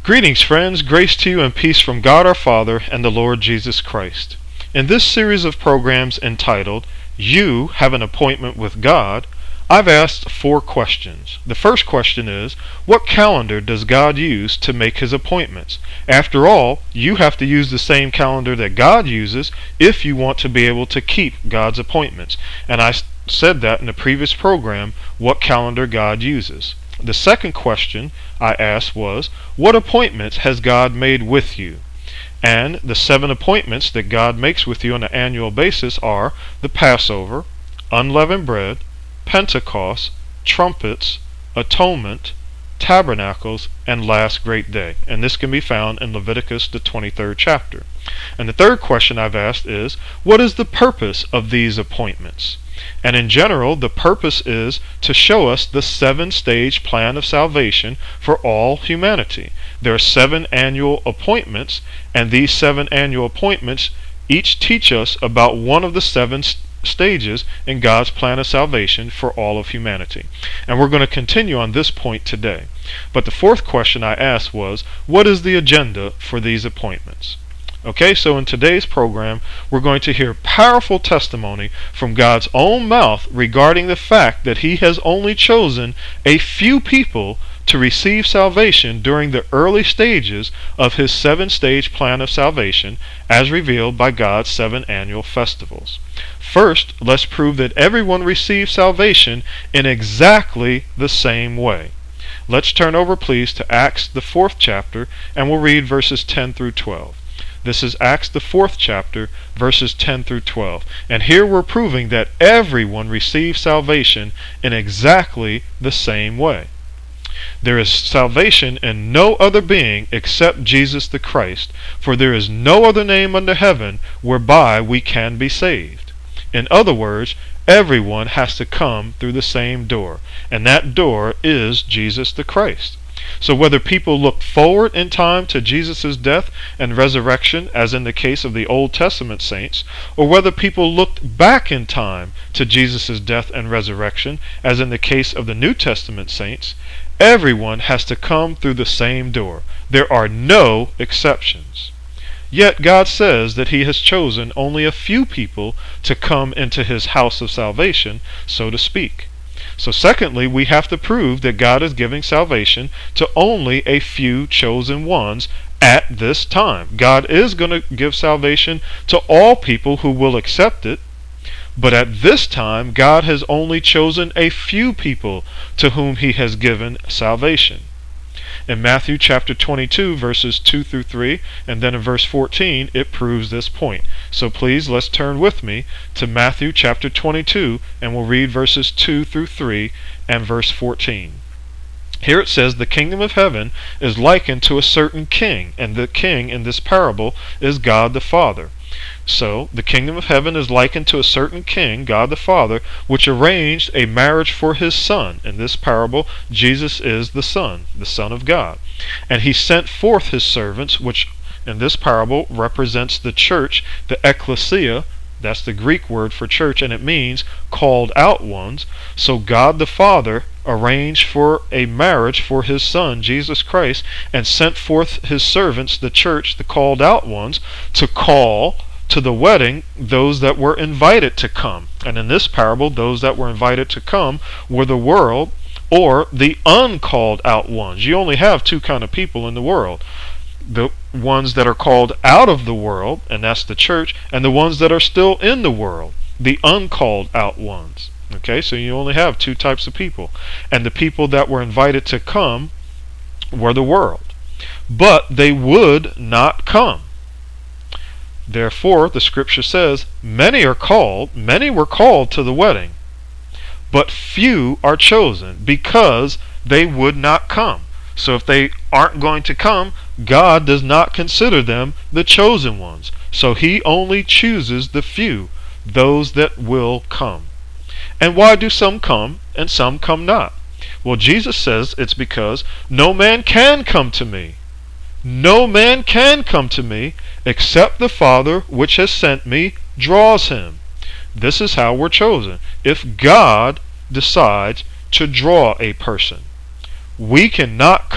Greetings, friends. Grace to you and peace from God our Father and the Lord Jesus Christ. In this series of programs entitled, You Have an Appointment with God, I've asked 4 questions. The first question is, what calendar does God use to make his appointments? After all, you have to use the same calendar that God uses if you want to be able to keep God's appointments. And I said that in the previous program, what calendar God uses. The second question I asked was, what appointments has God made with you? And the 7 appointments that God makes with you on an annual basis are the Passover, unleavened bread, Pentecost, trumpets, atonement, tabernacles, and last great day. And this can be found in Leviticus, the 23rd chapter. And the third question I've asked is, what is the purpose of these appointments? And in general, the purpose is to show us the 7-stage plan of salvation for all humanity. There are 7 annual appointments, and these 7 annual appointments each teach us about one of the 7 stages in God's plan of salvation for all of humanity. And we're going to continue on this point today. But the fourth question I asked was, what is the agenda for these appointments? Okay, so in today's program, we're going to hear powerful testimony from God's own mouth regarding the fact that he has only chosen a few people to receive salvation during the early stages of his 7-stage plan of salvation as revealed by God's 7 annual festivals. First, let's prove that everyone receives salvation in exactly the same way. Let's turn over, please, to Acts, the 4th chapter, and we'll read verses 10 through 12. This is Acts, the 4th chapter, verses 10 through 12. And here we're proving that everyone receives salvation in exactly the same way. There is salvation in no other being except Jesus the Christ, for there is no other name under heaven whereby we can be saved. In other words, everyone has to come through the same door, and that door is Jesus the Christ. So whether people look forward in time to Jesus' death and resurrection, as in the case of the Old Testament saints, or whether people looked back in time to Jesus' death and resurrection, as in the case of the New Testament saints, everyone has to come through the same door. There are no exceptions. Yet God says that he has chosen only a few people to come into his house of salvation, so to speak. So secondly, we have to prove that God is giving salvation to only a few chosen ones at this time. God is going to give salvation to all people who will accept it, but at this time, God has only chosen a few people to whom he has given salvation. In Matthew chapter 22, verses 2 through 3, and then in verse 14, it proves this point. So please, let's turn with me to Matthew chapter 22, and we'll read verses 2 through 3 and verse 14. Here it says, the kingdom of heaven is likened to a certain king, and the king in this parable is God the Father. So, the kingdom of heaven is likened to a certain king, God the Father, which arranged a marriage for his son. In this parable, Jesus is the Son of God. And he sent forth his servants, which in this parable represents the church, the ecclesia. That's the Greek word for church, and it means called out ones. So God the Father arranged for a marriage for his Son, Jesus Christ, and sent forth his servants, the church, the called out ones, to call to the wedding those that were invited to come. And in this parable, those that were invited to come were the world, or the uncalled out ones. You only have 2 kinds of people in the world. The ones that are called out of the world, and that's the church, and the ones that are still in the world, the uncalled out ones. Okay, so you only have 2 types of people. And the people that were invited to come were the world. But they would not come. Therefore, the scripture says, many were called to the wedding, but few are chosen, because they would not come. So if they aren't going to come, God does not consider them the chosen ones. So he only chooses the few, those that will come. And why do some come and some come not? Well, Jesus says it's because no man can come to me. No man can come to me except the Father which has sent me draws him. This is how we're chosen. If God decides to draw a person, we cannot come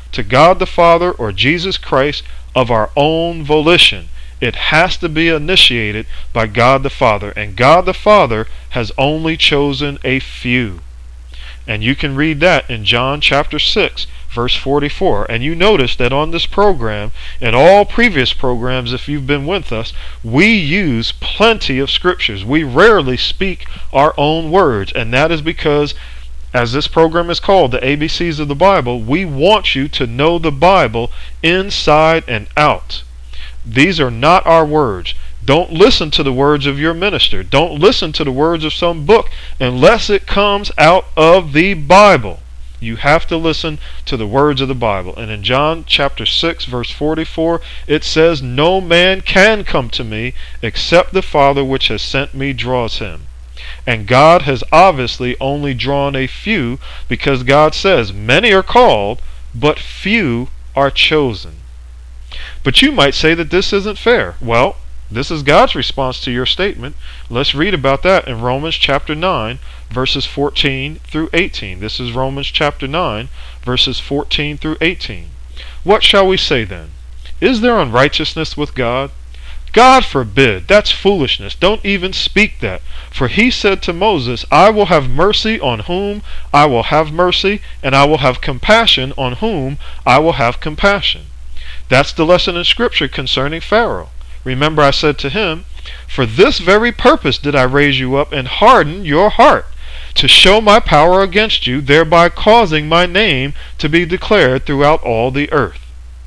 to God the Father or Jesus Christ of our own volition. It has to be initiated by God the Father, and God the Father has only chosen a few. And you can read that in John chapter 6, verse 44. And you notice that on this program, and all previous programs, if you've been with us, we use plenty of scriptures. We rarely speak our own words, and that is because, as this program is called, the ABCs of the Bible, we want you to know the Bible inside and out. These are not our words. Don't listen to the words of your minister. Don't listen to the words of some book unless it comes out of the Bible. You have to listen to the words of the Bible. And in John chapter 6, verse 44, it says, "No man can come to me except the Father which has sent me draws him." And God has obviously only drawn a few, because God says, "Many are called, but few are chosen." But you might say that this isn't fair. Well, this is God's response to your statement. Let's read about that in Romans chapter 9, verses 14 through 18. This is Romans chapter 9, verses 14 through 18. "What shall we say then? Is there unrighteousness with God? God forbid. That's foolishness. Don't even speak that. For he said to Moses, I will have mercy on whom I will have mercy, and I will have compassion on whom I will have compassion." That's the lesson in Scripture concerning Pharaoh. Remember, I said to him, "For this very purpose did I raise you up and harden your heart, to show my power against you, thereby causing my name to be declared throughout all the earth."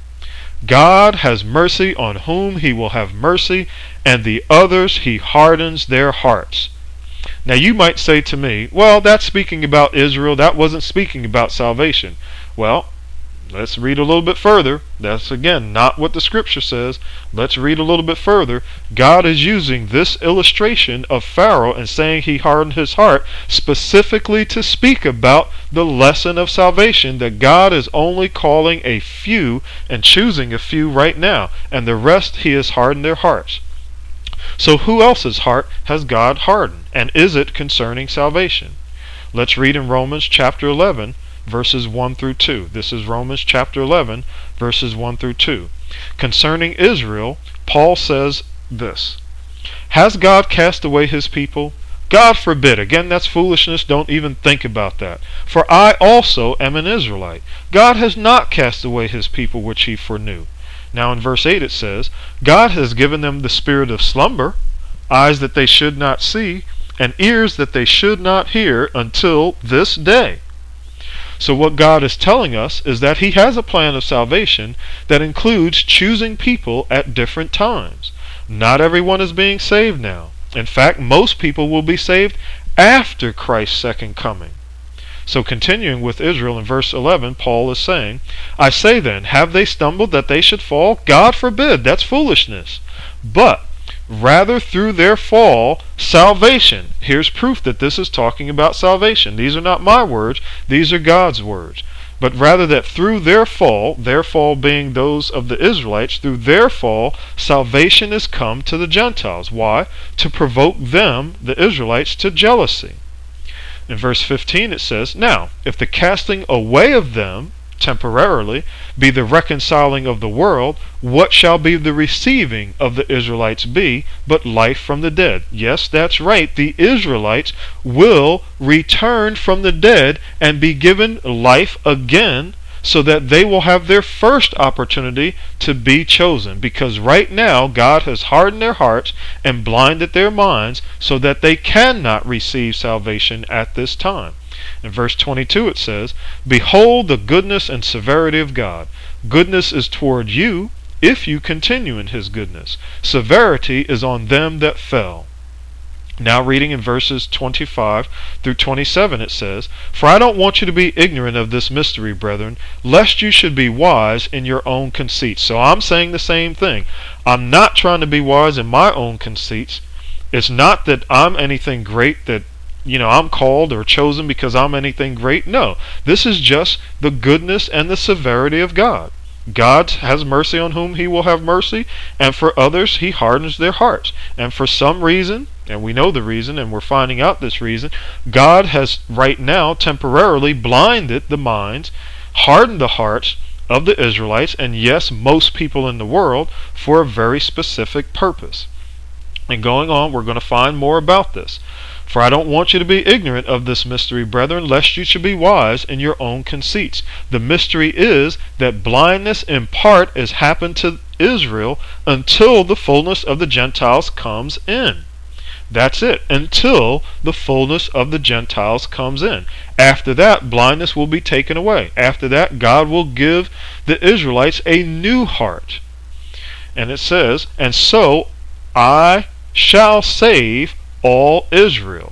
God has mercy on whom he will have mercy, and the others he hardens their hearts. Now you might say to me, "Well, that's speaking about Israel. That wasn't speaking about salvation." Well, let's read a little bit further. That's again not what the scripture says. Let's read a little bit further. God is using this illustration of Pharaoh and saying he hardened his heart specifically to speak about the lesson of salvation, that God is only calling a few and choosing a few right now, and the rest he has hardened their hearts. So who else's heart has God hardened, and is it concerning salvation? Let's read in Romans chapter 11, verses 1 through 2. This is Romans chapter 11, verses 1 through 2. Concerning Israel, Paul says this: "Has God cast away his people? God forbid." Again, that's foolishness. Don't even think about that. "For I also am an Israelite. God has not cast away his people which he foreknew." Now in verse 8 it says, "God has given them the spirit of slumber, eyes that they should not see, and ears that they should not hear until this day." So what God is telling us is that he has a plan of salvation that includes choosing people at different times. Not everyone is being saved now. In fact, most people will be saved after Christ's second coming. So continuing with Israel in verse 11, Paul is saying, "I say then, have they stumbled that they should fall? God forbid." That's foolishness. "But rather through their fall, salvation." Here's proof that this is talking about salvation. These are not my words, these are God's words. "But rather that through their fall being those of the Israelites, through their fall, salvation is come to the Gentiles." Why? To provoke them, the Israelites, to jealousy. In verse 15 it says, "Now, if the casting away of them, temporarily, be the reconciling of the world, what shall be the receiving of the Israelites be, but life from the dead?" Yes, that's right. The Israelites will return from the dead and be given life again, so that they will have their first opportunity to be chosen. Because right now God has hardened their hearts and blinded their minds so that they cannot receive salvation at this time. In verse 22 it says, "Behold the goodness and severity of God. Goodness is toward you, if you continue in his goodness. Severity is on them that fell." Now reading in verses 25 through 27 it says, "For I don't want you to be ignorant of this mystery, brethren, lest you should be wise in your own conceits." So I'm saying the same thing. I'm not trying to be wise in my own conceits. It's not that I'm anything great, that I'm called or chosen because I'm anything great. No, this is just the goodness and the severity of God. God has mercy on whom he will have mercy, and for others he hardens their hearts. And for some reason, and we know the reason, and we're finding out this reason, God has right now temporarily blinded the minds, hardened the hearts of the Israelites, and yes, most people in the world, for a very specific purpose. And going on, we're going to find more about this. For I don't want you to be ignorant of this mystery, brethren, lest you should be wise in your own conceits. The mystery is that blindness in part has happened to Israel until the fullness of the Gentiles comes in. That's it, until the fullness of the Gentiles comes in. After that, blindness will be taken away. After that, God will give the Israelites a new heart. And it says, and so I shall save all Israel.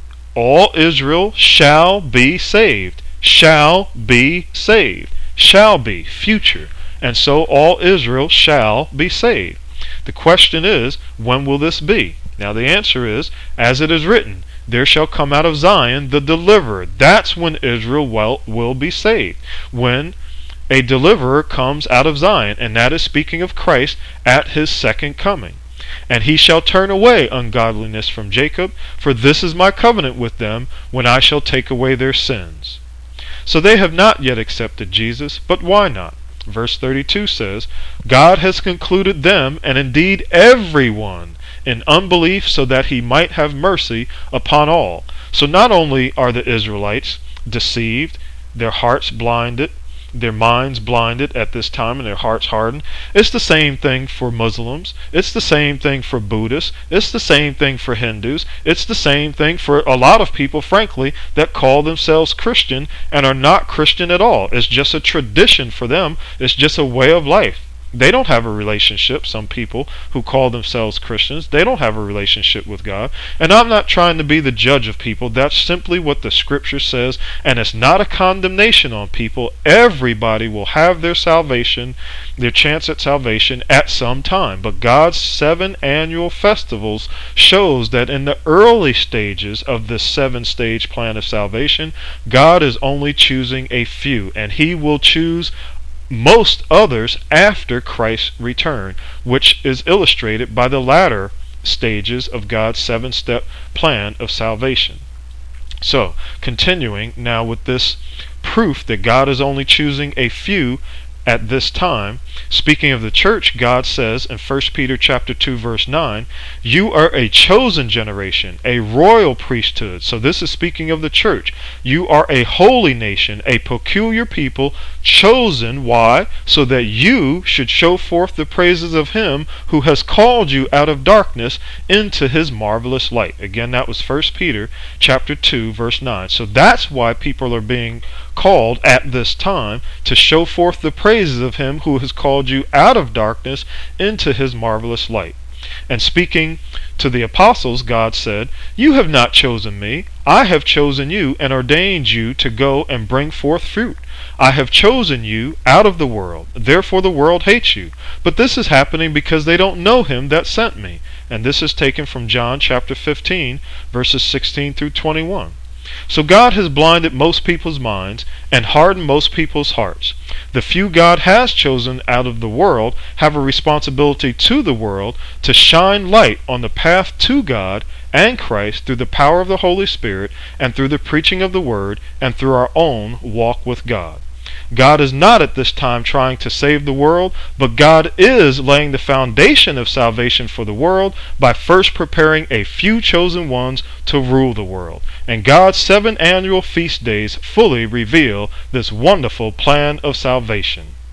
All Israel shall be saved. Shall be saved. Shall be, future. And so all Israel shall be saved. The question is, when will this be? Now the answer is, as it is written, there shall come out of Zion the deliverer. That's when Israel will be saved. When a deliverer comes out of Zion, and that is speaking of Christ at his second coming. And he shall turn away ungodliness from Jacob, for this is my covenant with them, when I shall take away their sins. So they have not yet accepted Jesus, but why not? Verse 32 says, God has concluded them, and indeed everyone, in unbelief, so that he might have mercy upon all. So not only are the Israelites deceived, their hearts blinded, their minds blinded at this time, and their hearts hardened. It's the same thing for Muslims. It's the same thing for Buddhists. It's the same thing for Hindus. It's the same thing for a lot of people, frankly, that call themselves Christian and are not Christian at all. It's just a tradition for them. It's just a way of life. They don't have a relationship, some people who call themselves Christians. They don't have a relationship with God. And I'm not trying to be the judge of people. That's simply what the scripture says. And it's not a condemnation on people. Everybody will have their salvation, their chance at salvation at some time. But God's 7 annual festivals shows that in the early stages of this 7-stage plan of salvation, God is only choosing a few. And he will choose most others after Christ's return, which is illustrated by the latter stages of God's 7-step plan of salvation. So, continuing now with this proof that God is only choosing a few at this time, speaking of the church, God says in 1 Peter chapter 2 verse 9, you are a chosen generation, a royal priesthood. So this is speaking of the church. You are a holy nation, a peculiar people, chosen. Why? So that you should show forth the praises of him who has called you out of darkness into his marvelous light. Again, that was 1 Peter chapter 2 verse 9. So that's why people are being called at this time, to show forth the praises of him who has called you out of darkness into his marvelous light. And speaking to the apostles, God said, you have not chosen me, I have chosen you and ordained you to go and bring forth fruit. I have chosen you out of the world, therefore the world hates you. But this is happening because they don't know him that sent me. And this is taken from John chapter 15 verses 16 through 21. So God has blinded most people's minds and hardened most people's hearts. The few God has chosen out of the world have a responsibility to the world to shine light on the path to God and Christ through the power of the Holy Spirit and through the preaching of the Word and through our own walk with God. God is not at this time trying to save the world, but God is laying the foundation of salvation for the world by first preparing a few chosen ones to rule the world. And God's 7 annual feast days fully reveal this wonderful plan of salvation.